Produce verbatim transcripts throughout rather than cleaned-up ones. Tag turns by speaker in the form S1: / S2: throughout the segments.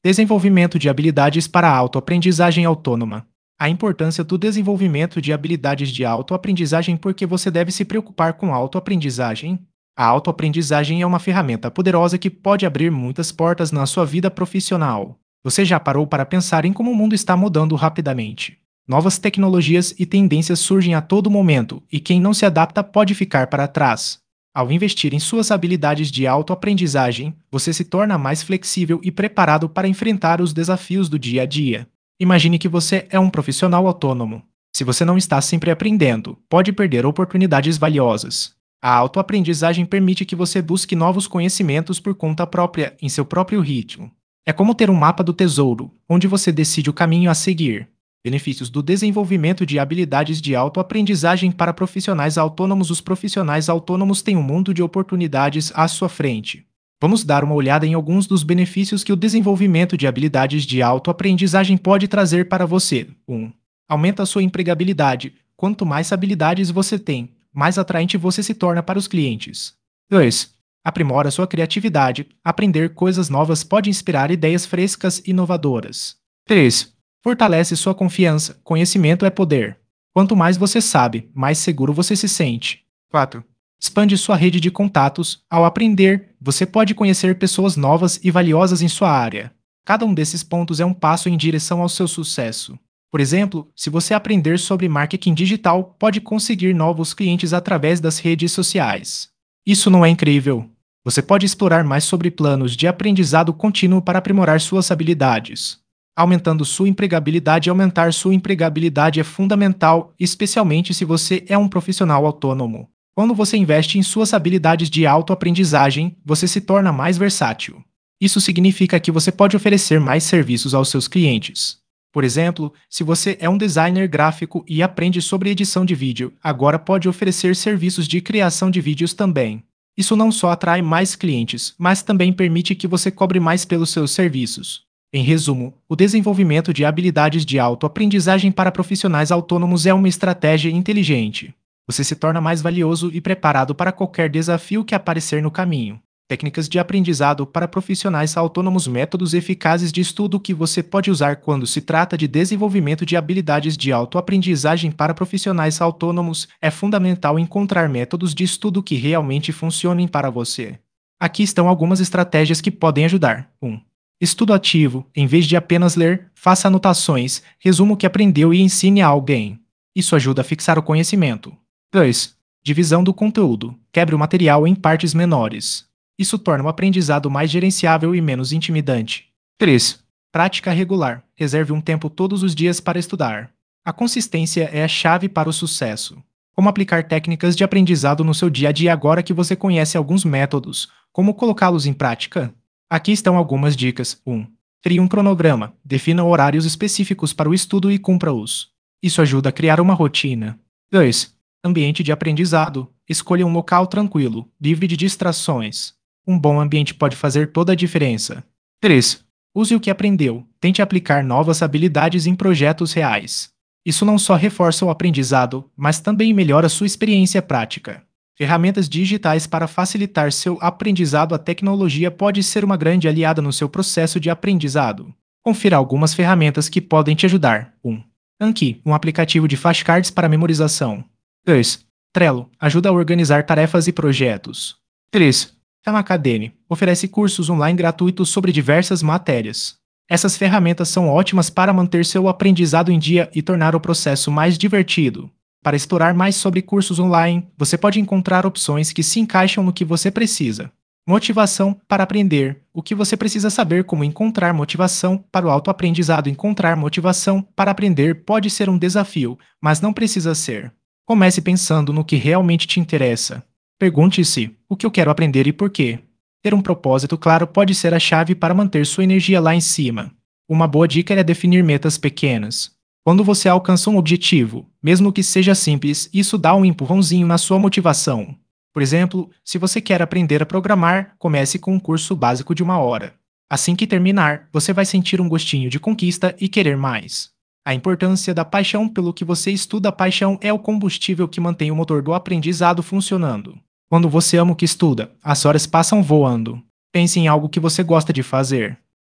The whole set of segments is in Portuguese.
S1: Desenvolvimento de habilidades para a autoaprendizagem autônoma. A importância do desenvolvimento de habilidades de autoaprendizagem porque você deve se preocupar com a autoaprendizagem. A autoaprendizagem é uma ferramenta poderosa que pode abrir muitas portas na sua vida profissional. Você já parou para pensar em como o mundo está mudando rapidamente? Novas tecnologias e tendências surgem a todo momento, e quem não se adapta pode ficar para trás. Ao investir em suas habilidades de autoaprendizagem, você se torna mais flexível e preparado para enfrentar os desafios do dia a dia. Imagine que você é um profissional autônomo. Se você não está sempre aprendendo, pode perder oportunidades valiosas. A autoaprendizagem permite que você busque novos conhecimentos por conta própria, em seu próprio ritmo. É como ter um mapa do tesouro, onde você decide o caminho a seguir. Benefícios do desenvolvimento de habilidades de autoaprendizagem para profissionais autônomos. Os profissionais autônomos têm um mundo de oportunidades à sua frente. Vamos dar uma olhada em alguns dos benefícios que o desenvolvimento de habilidades de autoaprendizagem pode trazer para você. um. Aumenta a sua empregabilidade. Quanto mais habilidades você tem, mais atraente você se torna para os clientes. dois. Aprimora sua criatividade. Aprender coisas novas pode inspirar ideias frescas e inovadoras. três. Fortalece sua confiança. Conhecimento é poder. Quanto mais você sabe, mais seguro você se sente. quatro. Expande sua rede de contatos. Ao aprender, você pode conhecer pessoas novas e valiosas em sua área. Cada um desses pontos é um passo em direção ao seu sucesso. Por exemplo, se você aprender sobre marketing digital, pode conseguir novos clientes através das redes sociais. Isso não é incrível? Você pode explorar mais sobre planos de aprendizado contínuo para aprimorar suas habilidades. Aumentando sua empregabilidade. Aumentar sua empregabilidade é fundamental, especialmente se você é um profissional autônomo. Quando você investe em suas habilidades de autoaprendizagem, você se torna mais versátil. Isso significa que você pode oferecer mais serviços aos seus clientes. Por exemplo, se você é um designer gráfico e aprende sobre edição de vídeo, agora pode oferecer serviços de criação de vídeos também. Isso não só atrai mais clientes, mas também permite que você cobre mais pelos seus serviços. Em resumo, o desenvolvimento de habilidades de autoaprendizagem para profissionais autônomos é uma estratégia inteligente. Você se torna mais valioso e preparado para qualquer desafio que aparecer no caminho. Técnicas de aprendizado para profissionais autônomos. Métodos eficazes de estudo que você pode usar quando se trata de desenvolvimento de habilidades de autoaprendizagem para profissionais autônomos. É fundamental encontrar métodos de estudo que realmente funcionem para você. Aqui estão algumas estratégias que podem ajudar. um. Estudo ativo. Em vez de apenas ler, faça anotações, resuma o que aprendeu e ensine a alguém. Isso ajuda a fixar o conhecimento. dois. Divisão do conteúdo. Quebre o material em partes menores. Isso torna o aprendizado mais gerenciável e menos intimidante. três. Prática regular. Reserve um tempo todos os dias para estudar. A consistência é a chave para o sucesso. Como aplicar técnicas de aprendizado no seu dia a dia agora que você conhece alguns métodos? Como colocá-los em prática? Aqui estão algumas dicas. um. Crie um cronograma. Defina horários específicos para o estudo e cumpra-os. Isso ajuda a criar uma rotina. dois. Ambiente de aprendizado. Escolha um local tranquilo, livre de distrações. Um bom ambiente pode fazer toda a diferença. três. Use o que aprendeu. Tente aplicar novas habilidades em projetos reais. Isso não só reforça o aprendizado, mas também melhora sua experiência prática. Ferramentas digitais para facilitar seu aprendizado. A tecnologia pode ser uma grande aliada no seu processo de aprendizado. Confira algumas ferramentas que podem te ajudar. um. Anki, um aplicativo de flashcards para memorização. dois. Trello, ajuda a organizar tarefas e projetos. três. Khan Academy, oferece cursos online gratuitos sobre diversas matérias. Essas ferramentas são ótimas para manter seu aprendizado em dia e tornar o processo mais divertido. Para explorar mais sobre cursos online, você pode encontrar opções que se encaixam no que você precisa. Motivação para aprender. O que você precisa saber como encontrar motivação para o autoaprendizado. Encontrar motivação para aprender pode ser um desafio, mas não precisa ser. Comece pensando no que realmente te interessa. Pergunte-se: o que eu quero aprender e por quê? Ter um propósito claro pode ser a chave para manter sua energia lá em cima. Uma boa dica é definir metas pequenas. Quando você alcança um objetivo, mesmo que seja simples, isso dá um empurrãozinho na sua motivação. Por exemplo, se você quer aprender a programar, comece com um curso básico de uma hora. Assim que terminar, você vai sentir um gostinho de conquista e querer mais. A importância da paixão pelo que você estuda. A paixão é o combustível que mantém o motor do aprendizado funcionando. Quando você ama o que estuda, as horas passam voando. Pense em algo que você gosta de fazer.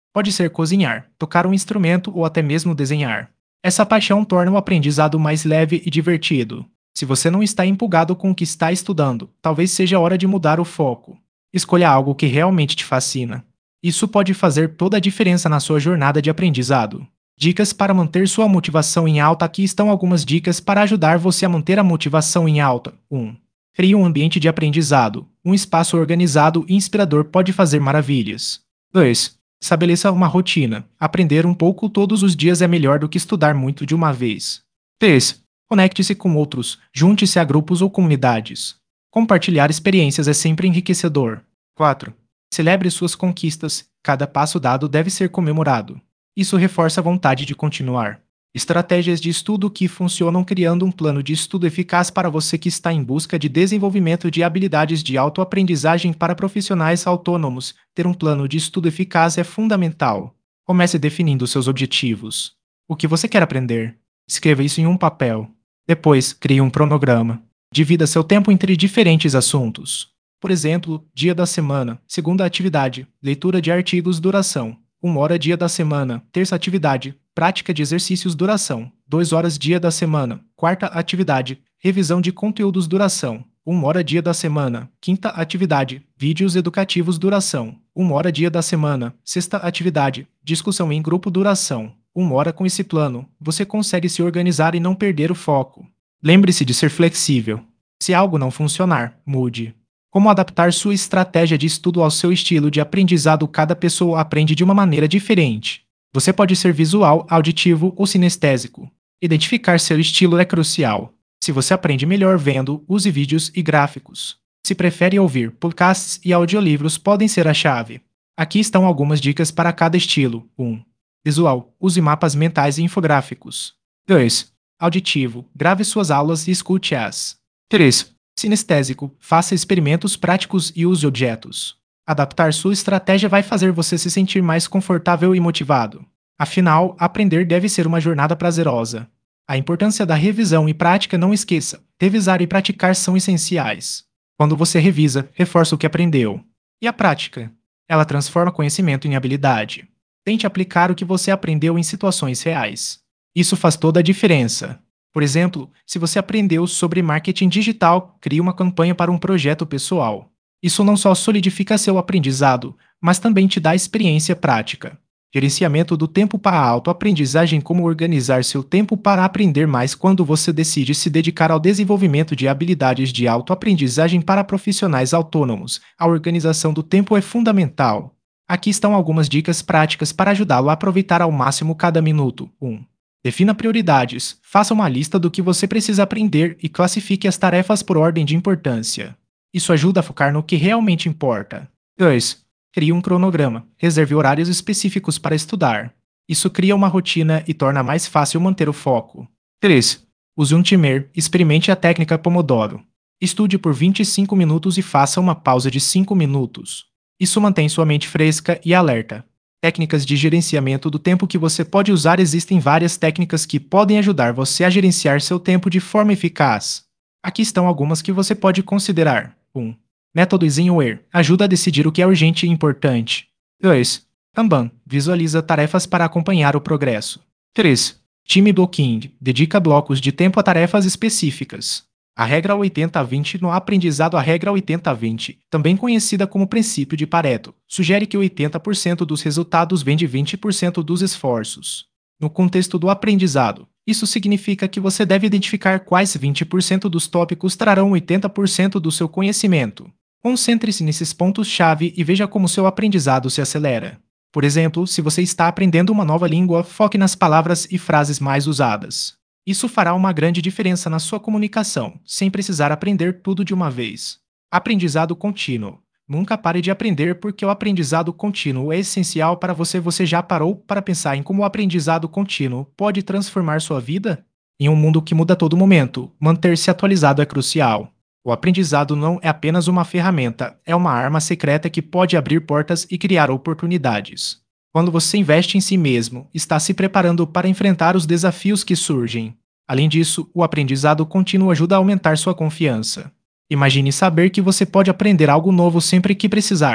S1: Pode ser cozinhar, tocar um instrumento ou até mesmo desenhar. Essa paixão torna o aprendizado mais leve e divertido. Se você não está empolgado com o que está estudando, talvez seja a hora de mudar o foco. Escolha algo que realmente te fascina. Isso pode fazer toda a diferença na sua jornada de aprendizado. Dicas para manter sua motivação em alta. Aqui estão algumas dicas para ajudar você a manter a motivação em alta. um. Crie um ambiente de aprendizado. Um espaço organizado e inspirador pode fazer maravilhas. dois. Estabeleça uma rotina. Aprender um pouco todos os dias é melhor do que estudar muito de uma vez. três. Conecte-se com outros. Junte-se a grupos ou comunidades. Compartilhar experiências é sempre enriquecedor. quatro. Celebre suas conquistas. Cada passo dado deve ser comemorado. Isso reforça a vontade de continuar. Estratégias de estudo que funcionam. Criando um plano de estudo eficaz para você que está em busca de desenvolvimento de habilidades de autoaprendizagem para profissionais autônomos. Ter um plano de estudo eficaz é fundamental. Comece definindo seus objetivos. O que você quer aprender? Escreva isso em um papel. Depois, crie um cronograma. Divida seu tempo entre diferentes assuntos. Por exemplo, dia da semana, segunda atividade, leitura de artigos, duração. uma hora dia da semana, terça atividade, prática de exercícios, duração. duas horas dia da semana, quarta atividade, revisão de conteúdos, duração. uma hora dia da semana, quinta atividade, vídeos educativos, duração. uma hora dia da semana, sexta atividade, discussão em grupo, duração. uma hora. Com esse plano, você consegue se organizar e não perder o foco. Lembre-se de ser flexível. Se algo não funcionar, mude. Como adaptar sua estratégia de estudo ao seu estilo de aprendizado? Cada pessoa aprende de uma maneira diferente. Você pode ser visual, auditivo ou sinestésico. Identificar seu estilo é crucial. Se você aprende melhor vendo, use vídeos e gráficos. Se prefere ouvir, podcasts e audiolivros podem ser a chave. Aqui estão algumas dicas para cada estilo. um. Visual. Use mapas mentais e infográficos. dois. Auditivo. Grave suas aulas e escute-as. três. Sinestésico. Faça experimentos práticos e use objetos. Adaptar sua estratégia vai fazer você se sentir mais confortável e motivado. Afinal, aprender deve ser uma jornada prazerosa. A importância da revisão e prática. Não esqueça, revisar e praticar são essenciais. Quando você revisa, reforça o que aprendeu. E a prática? Ela transforma conhecimento em habilidade. Tente aplicar o que você aprendeu em situações reais. Isso faz toda a diferença. Por exemplo, se você aprendeu sobre marketing digital, crie uma campanha para um projeto pessoal. Isso não só solidifica seu aprendizado, mas também te dá experiência prática. Gerenciamento do tempo para a autoaprendizagem. Como organizar seu tempo para aprender mais? Quando você decide se dedicar ao desenvolvimento de habilidades de autoaprendizagem para profissionais autônomos, a organização do tempo é fundamental. Aqui estão algumas dicas práticas para ajudá-lo a aproveitar ao máximo cada minuto. um. Defina prioridades. Faça uma lista do que você precisa aprender e classifique as tarefas por ordem de importância. Isso ajuda a focar no que realmente importa. dois. Crie um cronograma. Reserve horários específicos para estudar. Isso cria uma rotina e torna mais fácil manter o foco. três. Use um timer. Experimente a técnica Pomodoro. Estude por vinte e cinco minutos e faça uma pausa de cinco minutos. Isso mantém sua mente fresca e alerta. Técnicas de gerenciamento do tempo que você pode usar. Existem várias técnicas que podem ajudar você a gerenciar seu tempo de forma eficaz. Aqui estão algumas que você pode considerar. um. Método Eisenhower. Ajuda a decidir o que é urgente e importante. dois. Kanban. Visualiza tarefas para acompanhar o progresso. três. Time Blocking. Dedica blocos de tempo a tarefas específicas. A regra oitenta a vinte no aprendizado. A regra oitenta a vinte, também conhecida como princípio de Pareto, sugere que oitenta por cento dos resultados vem de vinte por cento dos esforços. No contexto do aprendizado, isso significa que você deve identificar quais vinte por cento dos tópicos trarão oitenta por cento do seu conhecimento. Concentre-se nesses pontos-chave e veja como seu aprendizado se acelera. Por exemplo, se você está aprendendo uma nova língua, foque nas palavras e frases mais usadas. Isso fará uma grande diferença na sua comunicação, sem precisar aprender tudo de uma vez. Aprendizado contínuo. Nunca pare de aprender porque o aprendizado contínuo é essencial para você. Você já parou para pensar em como o aprendizado contínuo pode transformar sua vida? Em um mundo que muda a todo momento, manter-se atualizado é crucial. O aprendizado não é apenas uma ferramenta, é uma arma secreta que pode abrir portas e criar oportunidades. Quando você investe em si mesmo, está se preparando para enfrentar os desafios que surgem. Além disso, o aprendizado contínuo ajuda a aumentar sua confiança. Imagine saber que você pode aprender algo novo sempre que precisar.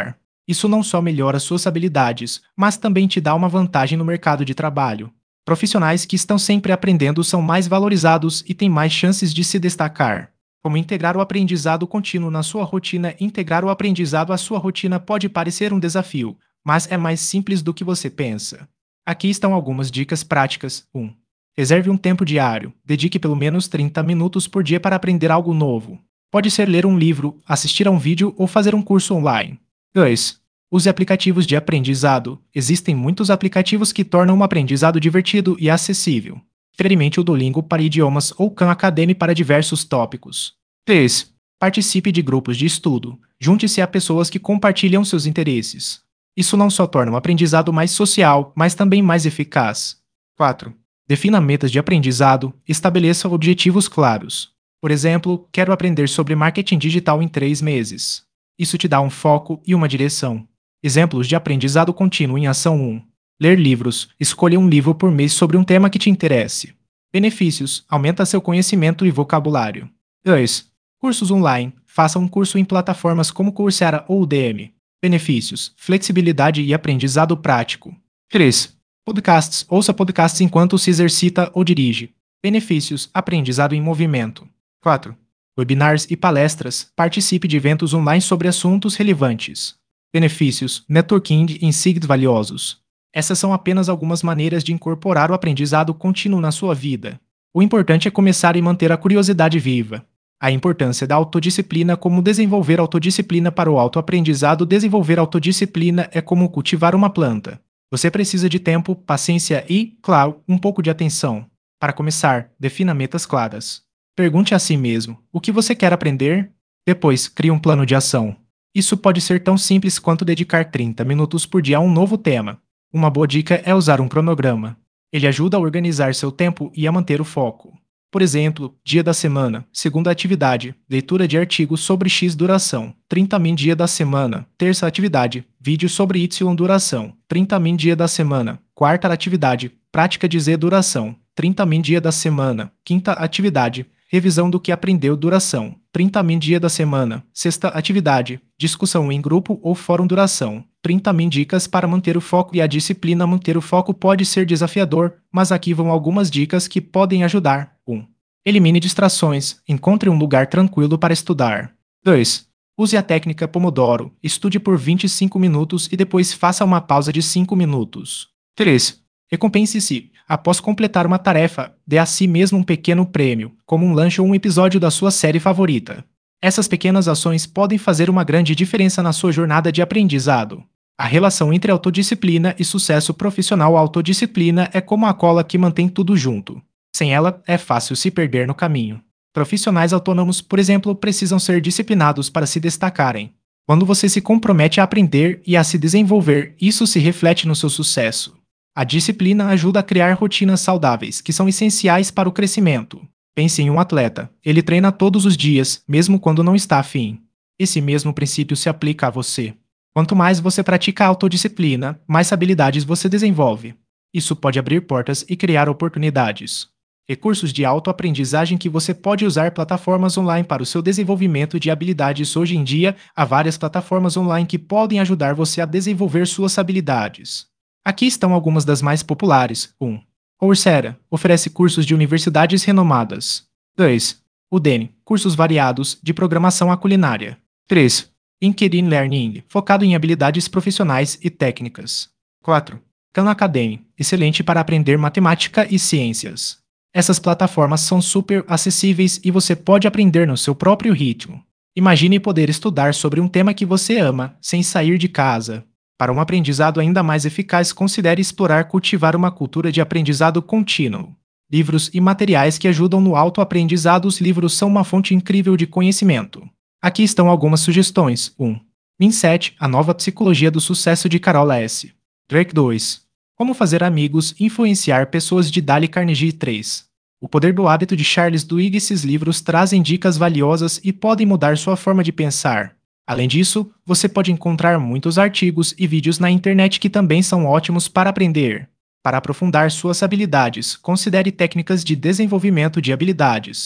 S1: Isso não só melhora suas habilidades, mas também te dá uma vantagem no mercado de trabalho. Profissionais que estão sempre aprendendo são mais valorizados e têm mais chances de se destacar. Como integrar o aprendizado contínuo na sua rotina? Integrar o aprendizado à sua rotina pode parecer um desafio, mas é mais simples do que você pensa. Aqui estão algumas dicas práticas. um. Reserve um tempo diário. Dedique pelo menos trinta minutos por dia para aprender algo novo. Pode ser ler um livro, assistir a um vídeo ou fazer um curso online. dois. Use aplicativos de aprendizado. Existem muitos aplicativos que tornam o aprendizado divertido e acessível. Experimente o Duolingo para idiomas ou Khan Academy para diversos tópicos. três. Participe de grupos de estudo. Junte-se a pessoas que compartilham seus interesses. Isso não só torna o aprendizado mais social, mas também mais eficaz. quatro. Defina metas de aprendizado. Estabeleça objetivos claros. Por exemplo, quero aprender sobre marketing digital em três meses. Isso te dá um foco e uma direção. Exemplos de aprendizado contínuo em ação um. Ler livros. Escolha um livro por mês sobre um tema que te interesse. Benefícios. Aumenta seu conhecimento e vocabulário. dois. Cursos online. Faça um curso em plataformas como Coursera ou Udemy. Benefícios. Flexibilidade e aprendizado prático. três. Podcasts. Ouça podcasts enquanto se exercita ou dirige. Benefícios. Aprendizado em movimento. quatro. Webinars e palestras. Participe de eventos online sobre assuntos relevantes. Benefícios. Networking e insights valiosos. Essas são apenas algumas maneiras de incorporar o aprendizado contínuo na sua vida. O importante é começar e manter a curiosidade viva. A importância da autodisciplina. Como desenvolver autodisciplina para o autoaprendizado? Desenvolver autodisciplina é como cultivar uma planta. Você precisa de tempo, paciência e, claro, um pouco de atenção. Para começar, defina metas claras. Pergunte a si mesmo: o que você quer aprender? Depois, crie um plano de ação. Isso pode ser tão simples quanto dedicar trinta minutos por dia a um novo tema. Uma boa dica é usar um cronograma. Ele ajuda a organizar seu tempo e a manter o foco. Por exemplo, dia da semana, segunda atividade, leitura de artigos sobre X duração, trinta min dia da semana, terça atividade, vídeo sobre Y duração, trinta min dia da semana, quarta atividade, prática de Z duração, trinta min dia da semana, quinta atividade, revisão do que aprendeu duração, trinta min dia da semana, sexta atividade, discussão em grupo ou fórum duração, trinta min dicas para manter o foco e a disciplina. Manter o foco pode ser desafiador, mas aqui vão algumas dicas que podem ajudar. um. Elimine distrações. Encontre um lugar tranquilo para estudar. dois. Use a técnica Pomodoro. Estude por vinte e cinco minutos e depois faça uma pausa de cinco minutos. três. Recompense-se. Após completar uma tarefa, dê a si mesmo um pequeno prêmio, como um lanche ou um episódio da sua série favorita. Essas pequenas ações podem fazer uma grande diferença na sua jornada de aprendizado. A relação entre autodisciplina e sucesso profissional. A autodisciplina é como a cola que mantém tudo junto. Sem ela, é fácil se perder no caminho. Profissionais autônomos, por exemplo, precisam ser disciplinados para se destacarem. Quando você se compromete a aprender e a se desenvolver, isso se reflete no seu sucesso. A disciplina ajuda a criar rotinas saudáveis, que são essenciais para o crescimento. Pense em um atleta. Ele treina todos os dias, mesmo quando não está afim. Esse mesmo princípio se aplica a você. Quanto mais você pratica a autodisciplina, mais habilidades você desenvolve. Isso pode abrir portas e criar oportunidades. Recursos de autoaprendizagem que você pode usar. Plataformas online para o seu desenvolvimento de habilidades. Hoje em dia, há várias plataformas online que podem ajudar você a desenvolver suas habilidades. Aqui estão algumas das mais populares. um. Coursera oferece cursos de universidades renomadas. dois. Udemy, cursos variados, de programação à culinária. três. LinkedIn Learning, focado em habilidades profissionais e técnicas. quatro. Khan Academy, excelente para aprender matemática e ciências. Essas plataformas são super acessíveis e você pode aprender no seu próprio ritmo. Imagine poder estudar sobre um tema que você ama, sem sair de casa. Para um aprendizado ainda mais eficaz, considere explorar cultivar uma cultura de aprendizado contínuo. Livros e materiais que ajudam no autoaprendizado. Os livros são uma fonte incrível de conhecimento. Aqui estão algumas sugestões. um. Mindset, a nova psicologia do sucesso de Carol S. Drake. dois. Como fazer amigos e influenciar pessoas de Dale Carnegie. três. O poder do hábito de Charles Duhigg. Esses livros trazem dicas valiosas e podem mudar sua forma de pensar. Além disso, você pode encontrar muitos artigos e vídeos na internet que também são ótimos para aprender. Para aprofundar suas habilidades, considere técnicas de desenvolvimento de habilidades.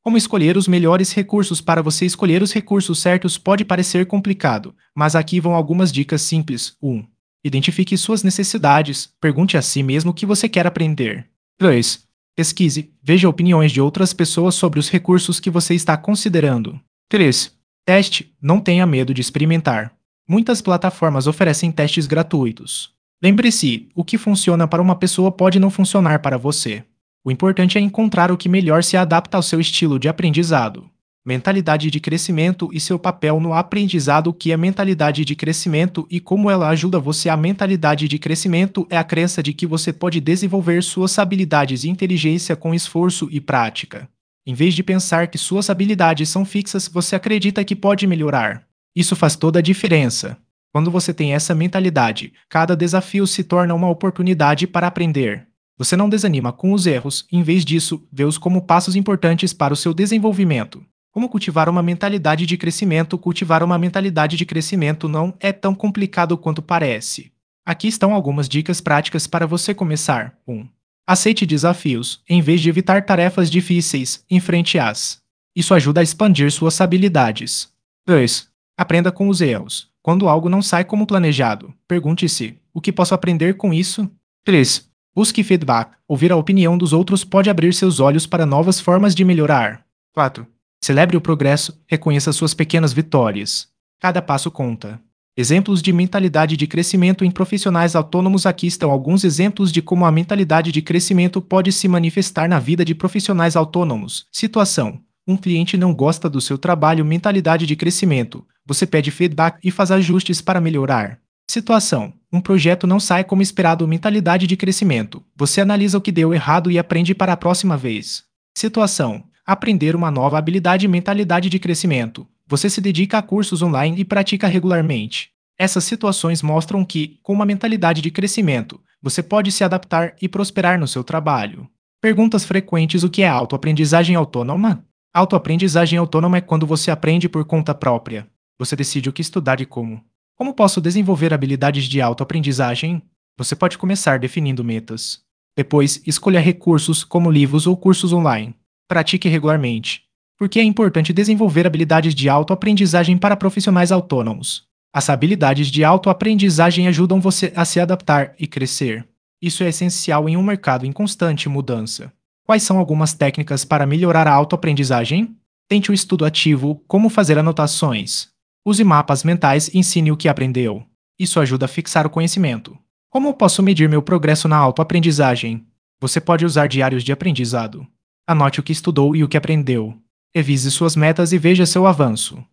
S1: Como escolher os melhores recursos? Para você escolher os recursos certos pode parecer complicado, mas aqui vão algumas dicas simples. um. Identifique suas necessidades. Pergunte a si mesmo o que você quer aprender. dois. Pesquise. Veja opiniões de outras pessoas sobre os recursos que você está considerando. três. Teste. Não tenha medo de experimentar. Muitas plataformas oferecem testes gratuitos. Lembre-se, o que funciona para uma pessoa pode não funcionar para você. O importante é encontrar o que melhor se adapta ao seu estilo de aprendizado. Mentalidade de crescimento e seu papel no aprendizado. O que é mentalidade de crescimento e como ela ajuda você? A mentalidade de crescimento é a crença de que você pode desenvolver suas habilidades e inteligência com esforço e prática. Em vez de pensar que suas habilidades são fixas, você acredita que pode melhorar. Isso faz toda a diferença. Quando você tem essa mentalidade, cada desafio se torna uma oportunidade para aprender. Você não desanima com os erros, em vez disso, vê-os como passos importantes para o seu desenvolvimento. Como cultivar uma mentalidade de crescimento? Cultivar uma mentalidade de crescimento não é tão complicado quanto parece. Aqui estão algumas dicas práticas para você começar. um. Aceite desafios. Em vez de evitar tarefas difíceis, enfrente-as. Isso ajuda a expandir suas habilidades. dois. Aprenda com os erros. Quando algo não sai como planejado, pergunte-se: o que posso aprender com isso? três. Busque feedback. Ouvir a opinião dos outros pode abrir seus olhos para novas formas de melhorar. quatro. Celebre o progresso. Reconheça suas pequenas vitórias. Cada passo conta. Exemplos de mentalidade de crescimento em profissionais autônomos. Aqui estão alguns exemplos de como a mentalidade de crescimento pode se manifestar na vida de profissionais autônomos. Situação: um cliente não gosta do seu trabalho. Mentalidade de crescimento: você pede feedback e faz ajustes para melhorar. Situação: um projeto não sai como esperado. Mentalidade de crescimento: você analisa o que deu errado e aprende para a próxima vez. Situação: aprender uma nova habilidade. Mentalidade de crescimento: você se dedica a cursos online e pratica regularmente. Essas situações mostram que, com uma mentalidade de crescimento, você pode se adaptar e prosperar no seu trabalho. Perguntas frequentes: o que é autoaprendizagem autônoma? Autoaprendizagem autônoma é quando você aprende por conta própria. Você decide o que estudar e como. Como posso desenvolver habilidades de autoaprendizagem? Você pode começar definindo metas. Depois, escolha recursos como livros ou cursos online. Pratique regularmente. Por que é importante desenvolver habilidades de autoaprendizagem para profissionais autônomos? As habilidades de autoaprendizagem ajudam você a se adaptar e crescer. Isso é essencial em um mercado em constante mudança. Quais são algumas técnicas para melhorar a autoaprendizagem? Tente o estudo ativo. Como fazer anotações? Use mapas mentais e ensine o que aprendeu. Isso ajuda a fixar o conhecimento. Como posso medir meu progresso na autoaprendizagem? Você pode usar diários de aprendizado. Anote o que estudou e o que aprendeu. Revise suas metas e veja seu avanço.